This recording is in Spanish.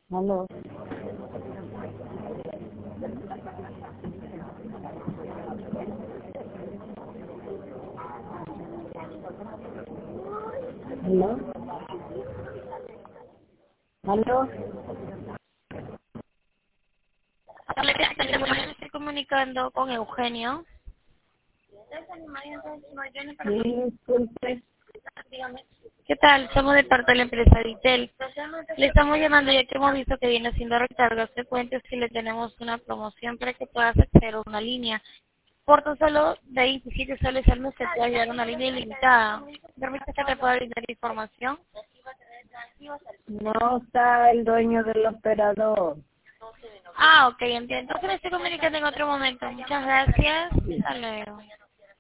Aló. Aló. Aló. Hola, me estoy comunicando con Eugenio. Sí, disculpe. ¿Qué tal? Somos de parte de la empresa Ditel. Le estamos llamando ya que hemos visto que viene haciendo recargas frecuentes y le tenemos una promoción para que puedas acceder a una línea. Por tan solo 27 soles al mes te puede llevar una línea ilimitada. ¿Permite que te pueda brindar información? No está el dueño del operador. Ah, ok, entiendo. Entonces me estoy comunicando en otro momento. Muchas gracias. Hasta luego.